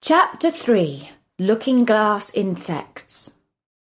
Chapter 3. Looking Glass Insects.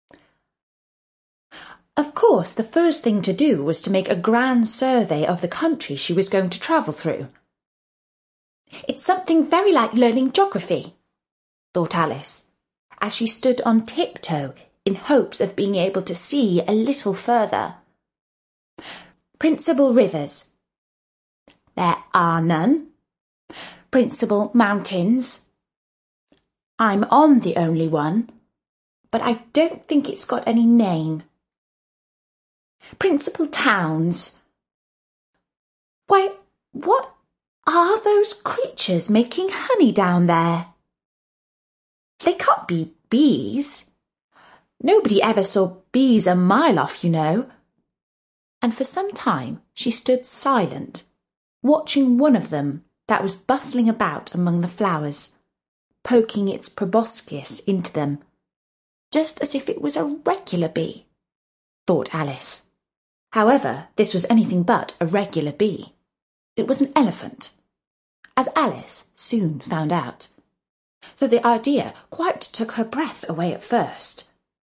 Of course, the first thing to do was to make a grand survey of the country she was going to travel through. It's something very like learning geography, thought Alice, as she stood on tiptoe in hopes of being able to see a little further. Principal rivers. There are none. Principal mountains. I'm on the only one, but I don't think it's got any name. Principal towns. Why, what are those creatures making honey down there? They can't be bees. Nobody ever saw bees a mile off, you know. And for some time she stood silent, watching one of them that was bustling about among the flowers, poking its proboscis into them, just as if it was a regular bee, thought Alice. However, this was anything but a regular bee. It was an elephant, as Alice soon found out, though the idea quite took her breath away at first.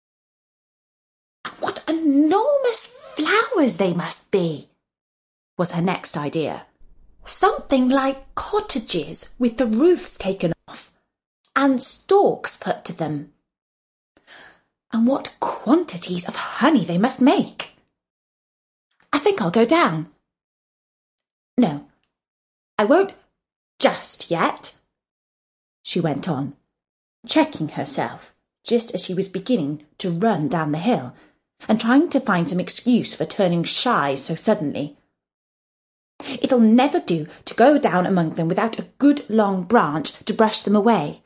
What enormous flowers they must be, was her next idea. Something like cottages with the roofs taken off and stalks put to them. And what quantities of honey they must make. I think I'll go down. No, I won't just yet, she went on, checking herself just as she was beginning to run down the hill and trying to find some excuse for turning shy so suddenly. It'll never do to go down among them without a good long branch to brush them away.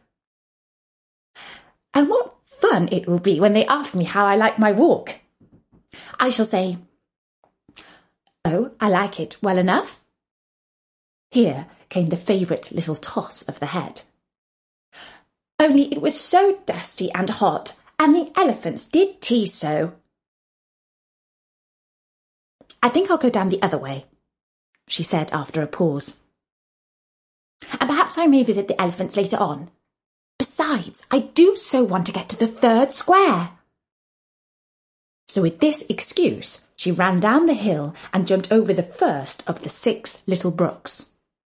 And what fun it will be when they ask me how I like my walk. I shall say, "Oh, I like it well enough." Here came the favourite little toss of the head. Only it was so dusty and hot, and the elephants did tease so. I think I'll go down the other way, she said after a pause. And perhaps I may visit the elephants later on. Besides, I do so want to get to the third square. So with this excuse, she ran down the hill and jumped over the first of the 6 little brooks.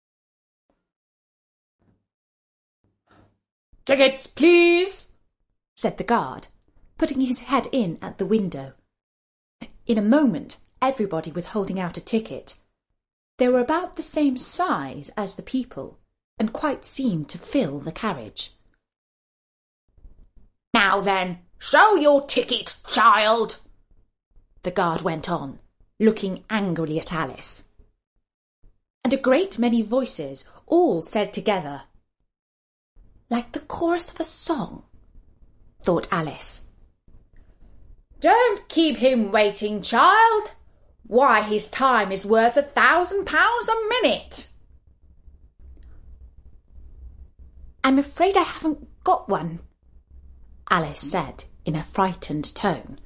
"Tickets, please," said the guard, putting his head in at the window. In a moment, everybody was holding out a ticket. They were about the same size as the people, and quite seemed to fill the carriage. "Now then, show your ticket, child," the guard went on, looking angrily at Alice. And a great many voices all said together, like the chorus of a song, thought Alice. "Don't keep him waiting, child. Why, his time is worth £1,000 a minute." "I'm afraid I haven't got one," Alice said in a frightened tone.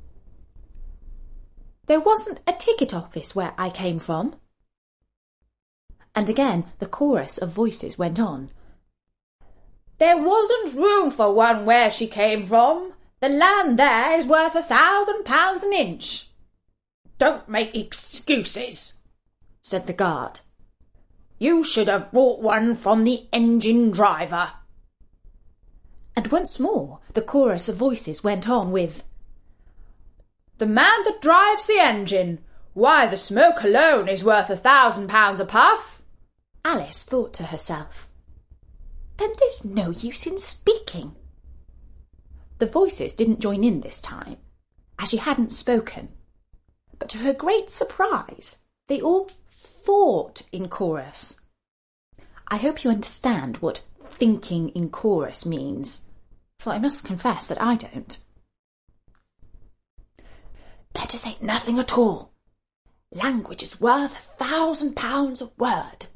"There wasn't a ticket office where I came from." And again the chorus of voices went on. "There wasn't room for one where she came from. The land there is worth £1,000 an inch." "Don't make excuses," said the guard. "You should have brought one from the engine driver." And once more the chorus of voices went on with, "The man that drives the engine. Why, the smoke alone is worth £1,000 a puff." Alice thought to herself, "Then there's no use in speaking." The voices didn't join in this time, as she hadn't spoken. But to her great surprise, they all thought in chorus. I hope you understand what thinking in chorus means, for I must confess that I don't. "Better say nothing at all. Language is worth £1,000 a word."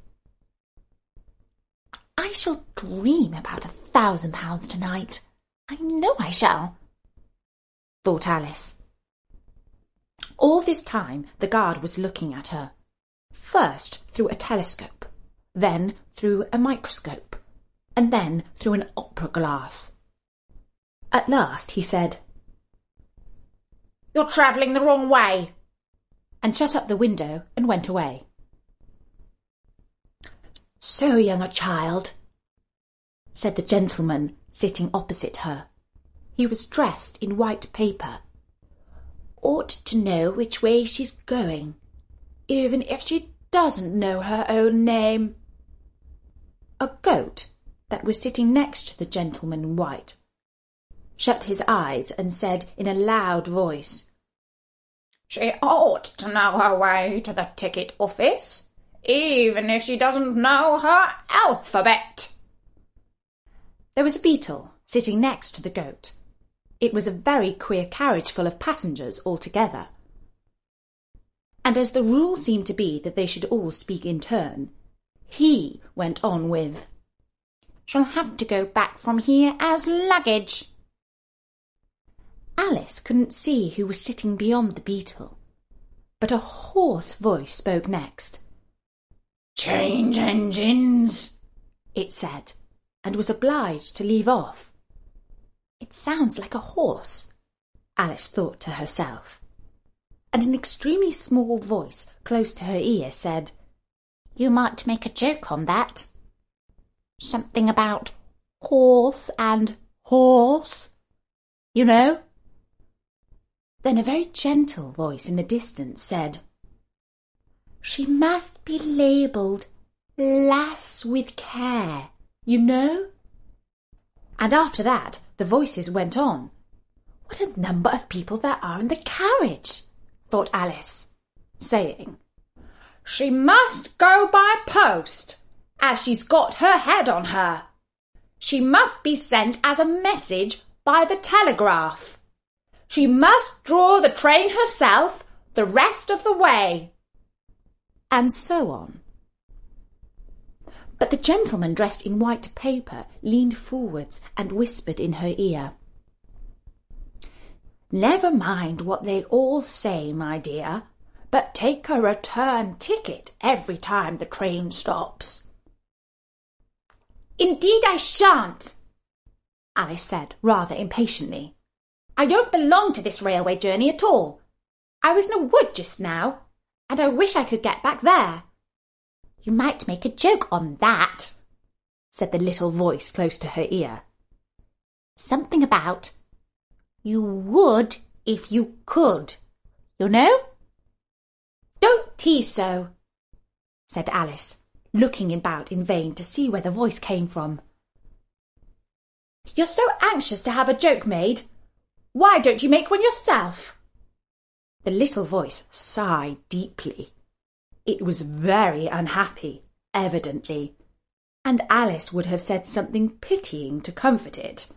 "I shall dream about £1,000 tonight. I know I shall," thought Alice. All this time the guard was looking at her, first through a telescope, then through a microscope, and then through an opera glass. At last he said, "You're travelling the wrong way," and shut up the window and went away. "So young a child," said the gentleman sitting opposite her. He was dressed in white paper. "Ought to know which way she's going, even if she doesn't know her own name." A goat that was sitting next to the gentleman in white shut his eyes and said in a loud voice, "She ought to know her way to the ticket office, even if she doesn't know her alphabet." There was a beetle sitting next to the goat. It was a very queer carriage full of passengers altogether. And as the rule seemed to be that they should all speak in turn, he went on with, "She'll have to go back from here as luggage." Alice couldn't see who was sitting beyond the beetle, but a hoarse voice spoke next. "Change engines," it said, and was obliged to leave off. "It sounds like a horse," Alice thought to herself. And an extremely small voice close to her ear said, "You might make a joke on that. Something about horse and horse, you know." Then a very gentle voice in the distance said, "She must be labelled Lass with Care, you know." And after that the voices went on. "What a number of people there are in the carriage," thought Alice, saying, "She must go by post, as she's got her head on her. She must be sent as a message by the telegraph. She must draw the train herself the rest of the way." And so on. But the gentleman dressed in white paper leaned forwards and whispered in her ear, "Never mind what they all say, my dear, but take a return ticket every time the train stops." "Indeed I shan't," Alice said rather impatiently. "I don't belong to this railway journey at all. I was in a wood just now, and I wish I could get back there." "You might make a joke on that," said the little voice close to her ear. "Something about, you would if you could, you know." "Don't tease so," said Alice, looking about in vain to see where the voice came from. "You're so anxious to have a joke made. Why don't you make one yourself?" The little voice sighed deeply. It was very unhappy, evidently, and Alice would have said something pitying to comfort it.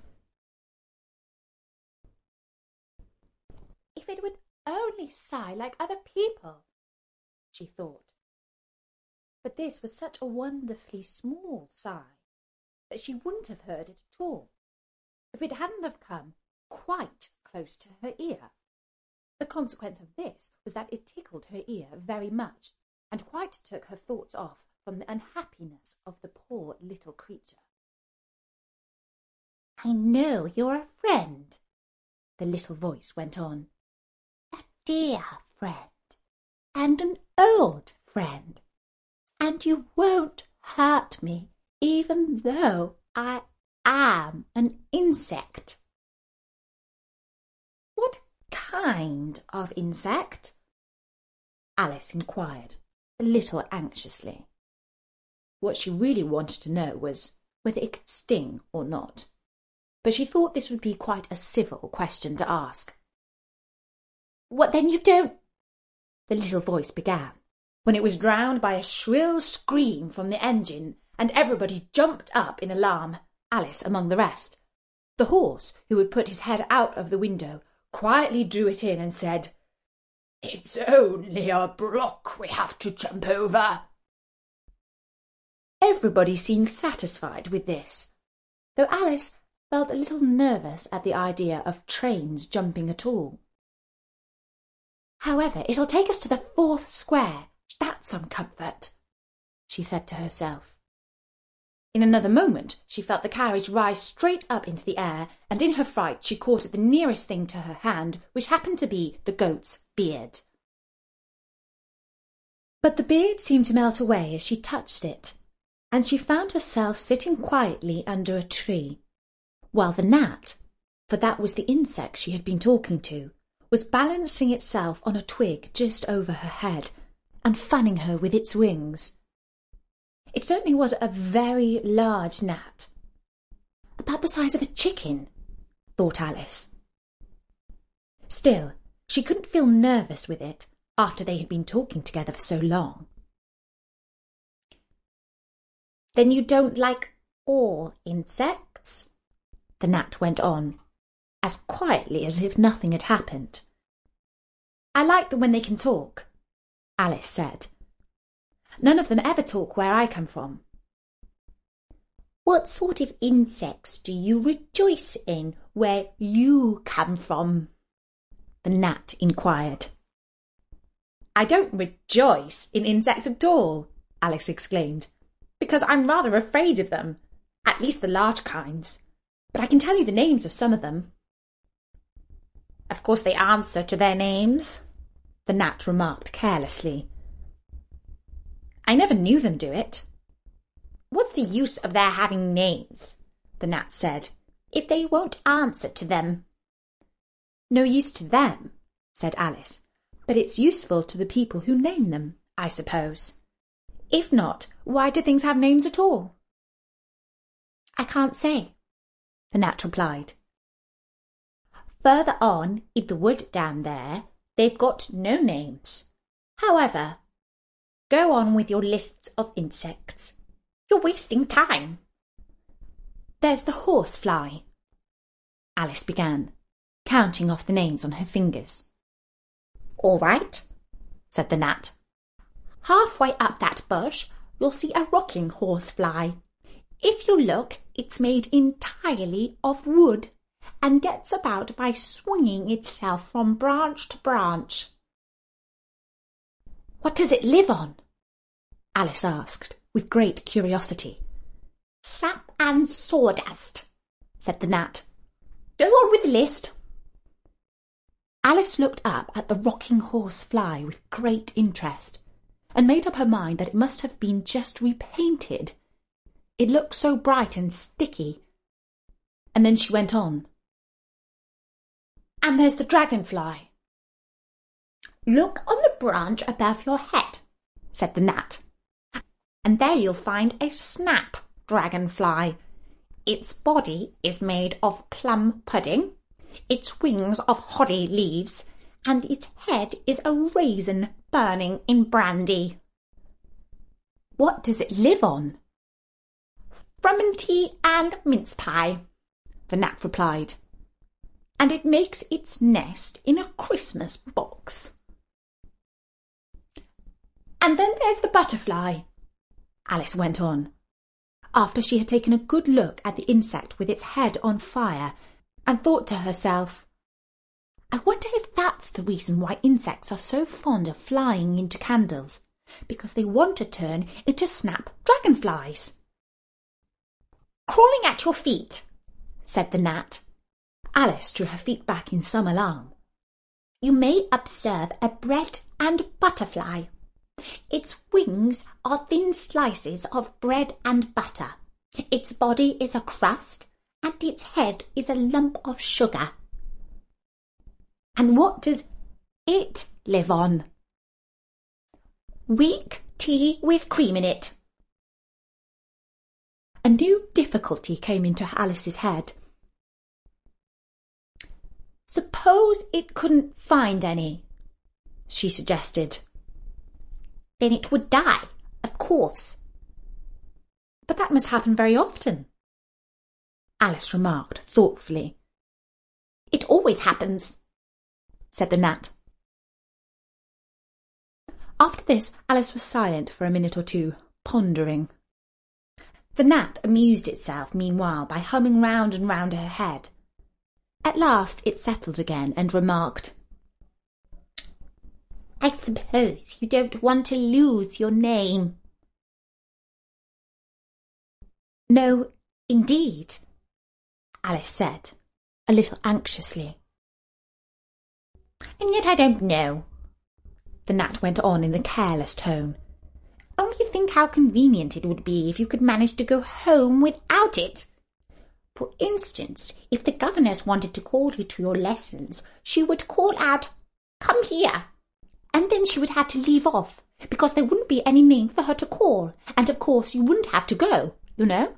"If it would only sigh like other people," she thought. But this was such a wonderfully small sigh that she wouldn't have heard it at all if it hadn't have come quite close to her ear. The consequence of this was that it tickled her ear very much, and quite took her thoughts off from the unhappiness of the poor little creature. "I know you're a friend," the little voice went on. "A dear friend, and an old friend, and you won't hurt me even though I am an insect." "What kind of insect?" Alice inquired, a little anxiously. What she really wanted to know was whether it could sting or not, but she thought this would be quite a civil question to ask. "What then, you don't—" the little voice began, when it was drowned by a shrill scream from the engine, and everybody jumped up in alarm, Alice among the rest. The horse, who had put his head out of the window, quietly drew it in and said, "It's only a block we have to jump over." Everybody seemed satisfied with this, though Alice felt a little nervous at the idea of trains jumping at all. "However, it'll take us to the 4th square. That's some comfort," she said to herself. In another moment, she felt the carriage rise straight up into the air, and in her fright she caught at the nearest thing to her hand, which happened to be the goat's beard. But the beard seemed to melt away as she touched it, and she found herself sitting quietly under a tree, while the gnat, for that was the insect she had been talking to, was balancing itself on a twig just over her head and fanning her with its wings. It certainly was a very large gnat. About the size of a chicken, thought Alice. Still, she couldn't feel nervous with it after they had been talking together for so long. "Then you don't like all insects?" the gnat went on, as quietly as if nothing had happened. "I like them when they can talk," Alice said. "None of them ever talk where I come from." "What sort of insects do you rejoice in where you come from?" the gnat inquired. "I don't rejoice in insects at all," Alice exclaimed, "because I'm rather afraid of them, at least the large kinds. But I can tell you the names of some of them." "Of course they answer to their names," the gnat remarked carelessly. "I never knew them do it." "What's the use of their having names," the gnat said, "if they won't answer to them?" "No use to them," said Alice, "but it's useful to the people who name them, I suppose. If not, why do things have names at all?" "I can't say," the gnat replied. "Further on in the wood down there, they've got no names. However, go on with your lists of insects. You're wasting time." "There's the horsefly," Alice began, counting off the names on her fingers. "All right," said the gnat. "Halfway up that bush, you'll see a rocking horsefly. If you look, it's made entirely of wood and gets about by swinging itself from branch to branch." "What does it live on?" Alice asked, with great curiosity. "Sap and sawdust," said the gnat. "Go on with the list." Alice looked up at the rocking horsefly with great interest, and made up her mind that it must have been just repainted. It looked so bright and sticky. And then she went on. "And there's the dragonfly." "Look on the branch above your head," said the gnat, "and there you'll find a snap dragonfly. Its body is made of plum pudding, its wings of hoddy leaves, and its head is a raisin burning in brandy." "What does it live on?" "Frumenty and mince pie," the gnat replied. "And it makes its nest in a Christmas box." "And then there's the butterfly," Alice went on, after she had taken a good look at the insect with its head on fire, and thought to herself, "I wonder if that's the reason why insects are so fond of flying into candles, because they want to turn into snap dragonflies." "Crawling at your feet," said the gnat. Alice drew her feet back in some alarm. "You may observe a bread and butterfly. Its wings are thin slices of bread and butter. Its body is a crust, and its head is a lump of sugar." "And what does it live on?" "Weak tea with cream in it." A new difficulty came into Alice's head. "Suppose it couldn't find any," she suggested. "Then it would die, of course." "But that must happen very often," Alice remarked thoughtfully. "It always happens," said the gnat. After this, Alice was silent for a minute or two, pondering. The gnat amused itself meanwhile by humming round and round her head. At last it settled again and remarked, "I suppose you don't want to lose your name." No, indeed, Alice said, a little anxiously. And yet I don't know, the gnat went on in a careless tone. Only think how convenient it would be if you could manage to go home without it. For instance, if the governess wanted to call you to your lessons, she would call out, "Come here," and then she would have to leave off, because there wouldn't be any name for her to call, and of course you wouldn't have to go, you know.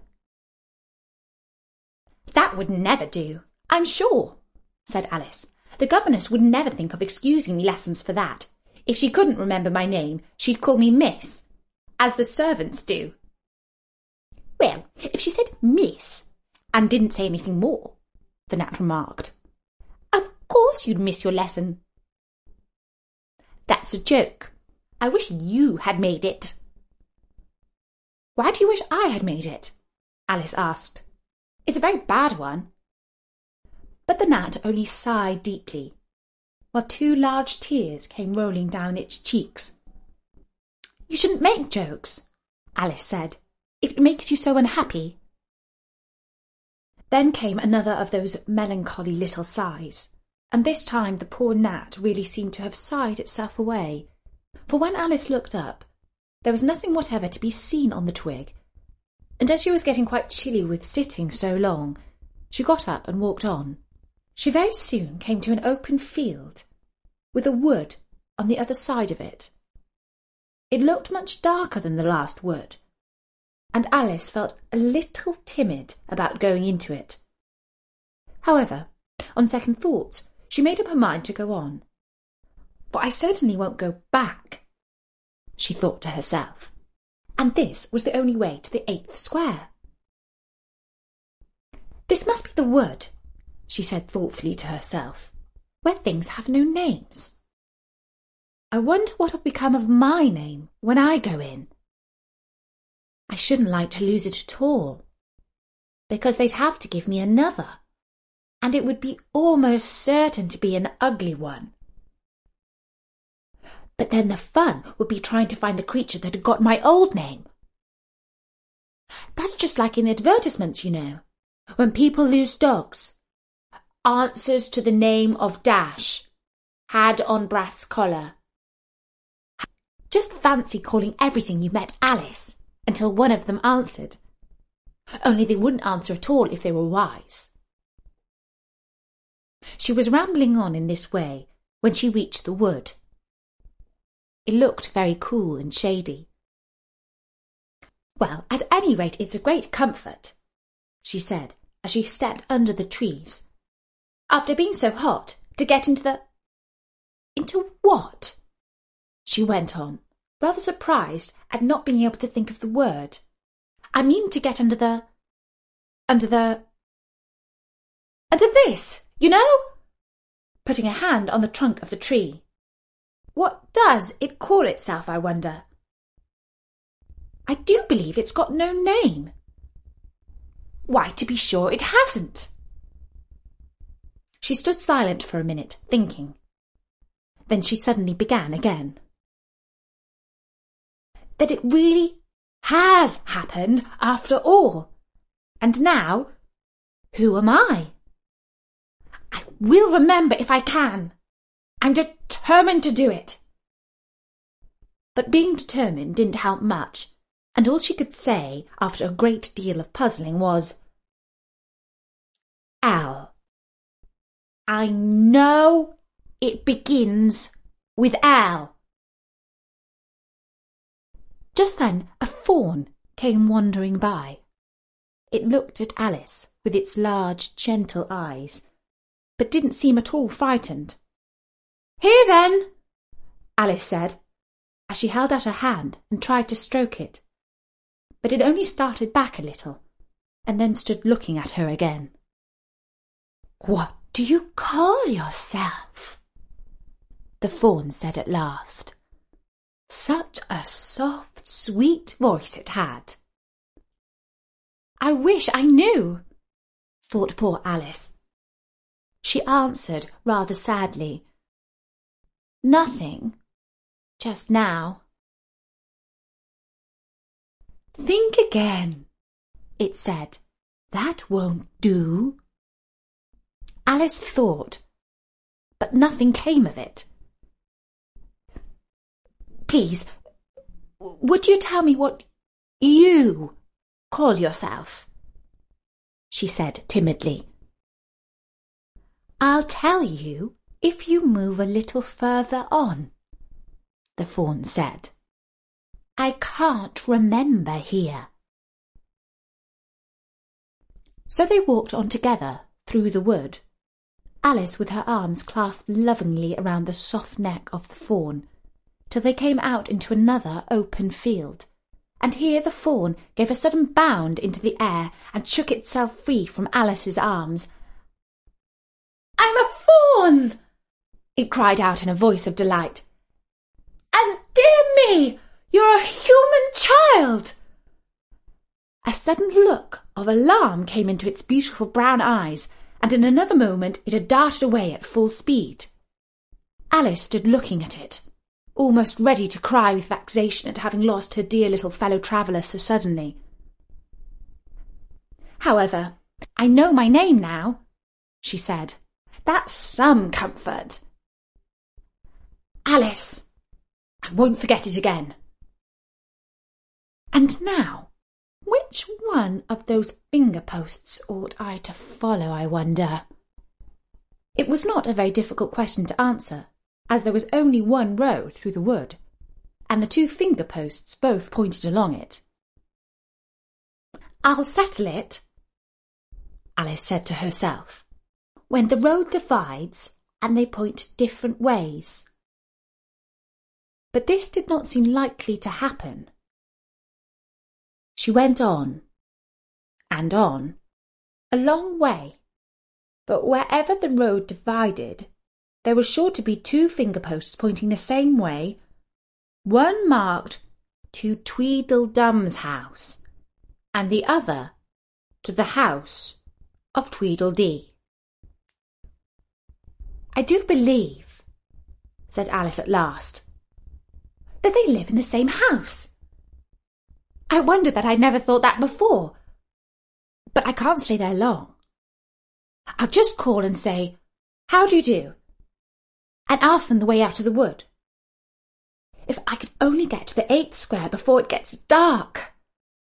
That would never do, I'm sure, said Alice. The governess would never think of excusing me lessons for that. If she couldn't remember my name, she'd call me Miss, as the servants do. Well, if she said Miss, and didn't say anything more, the gnat remarked, of course you'd miss your lesson. That's a joke. I wish you had made it. Why do you wish I had made it? Alice asked. It's a very bad one. But the gnat only sighed deeply, while 2 large tears came rolling down its cheeks. You shouldn't make jokes, Alice said, if it makes you so unhappy. Then came another of those melancholy little sighs, and this time the poor gnat really seemed to have sighed itself away, for when Alice looked up, there was nothing whatever to be seen on the twig, and as she was getting quite chilly with sitting so long, she got up and walked on. She very soon came to an open field, with a wood on the other side of it. It looked much darker than the last wood, and Alice felt a little timid about going into it. However, on second thoughts, she made up her mind to go on. For I certainly won't go back, she thought to herself, and this was the only way to the 8th square. This must be the wood, she said thoughtfully to herself, where things have no names. I wonder what will become of my name when I go in. I shouldn't like to lose it at all, because they'd have to give me another, and it would be almost certain to be an ugly one. But then the fun would be trying to find the creature that had got my old name. That's just like in advertisements, you know, when people lose dogs. Answers to the name of Dash, had on brass collar. Just fancy calling everything you met Alice, until one of them answered. Only they wouldn't answer at all if they were wise. She was rambling on in this way when she reached the wood. It looked very cool and shady. Well, at any rate, it's a great comfort, she said as she stepped under the trees. After being so hot, to get into the... Into what? She went on, rather surprised at not being able to think of the word. I mean to get under this, you know? Putting a hand on the trunk of the tree. What does it call itself, I wonder? I do believe it's got no name. Why, to be sure, it hasn't. She stood silent for a minute, thinking. Then she suddenly began again. That it really has happened after all. And now, who am I? I will remember if I can. I'm determined to do it. But being determined didn't help much, and all she could say, after a great deal of puzzling, was, Al. I know it begins with Al. Just then a fawn came wandering by. It looked at Alice with its large, gentle eyes, but didn't seem at all frightened. Here then, Alice said, as she held out her hand and tried to stroke it. But it only started back a little, and then stood looking at her again. What do you call yourself? The fawn said at last. Such a soft, sweet voice it had. I wish I knew, thought poor Alice. She answered rather sadly. Nothing, just now. Think again, it said. "That won't do." Alice thought, but nothing came of it. "Please, would you tell me what you call yourself?" she said timidly. "I'll tell you if you move a little further on," the fawn said. "I can't remember here." So they walked on together through the wood, Alice with her arms clasped lovingly around the soft neck of the fawn, till they came out into another open field, and here the fawn gave a sudden bound into the air and shook itself free from Alice's arms. "I'm a fawn!" it cried out in a voice of delight. "And dear me, you're a human child!" A sudden look of alarm came into its beautiful brown eyes, and in another moment it had darted away at full speed. Alice stood looking at it, almost ready to cry with vexation at having lost her dear little fellow-traveller so suddenly. "However, I know my name now," she said. "That's some comfort. Alice, I won't forget it again. And now, which one of those finger posts ought I to follow, I wonder?" It was not a very difficult question to answer, as there was only one road through the wood, and the two finger posts both pointed along it. "I'll settle it," Alice said to herself, "when the road divides and they point different ways." But this did not seem likely to happen. She went on, and on, a long way, but wherever the road divided, there were sure to be two finger-posts pointing the same way, one marked to Tweedledum's house, and the other to the house of Tweedledee. "I do believe," said Alice at last, "that they live in the same house. I wonder that I'd never thought that before. But I can't stay there long. I'll just call and say, 'How do you do?' and ask them the way out of the wood. If I could only get to the 8th square before it gets dark."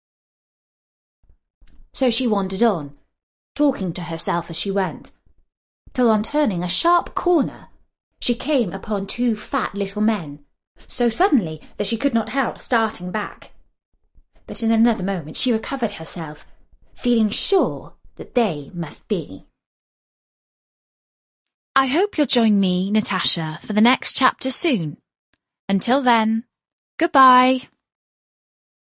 So she wandered on, talking to herself as she went, till on turning a sharp corner, she came upon two fat little men, so suddenly that she could not help starting back. But in another moment she recovered herself, feeling sure that they must be. I hope you'll join me, Natasha, for the next chapter soon. Until then, goodbye.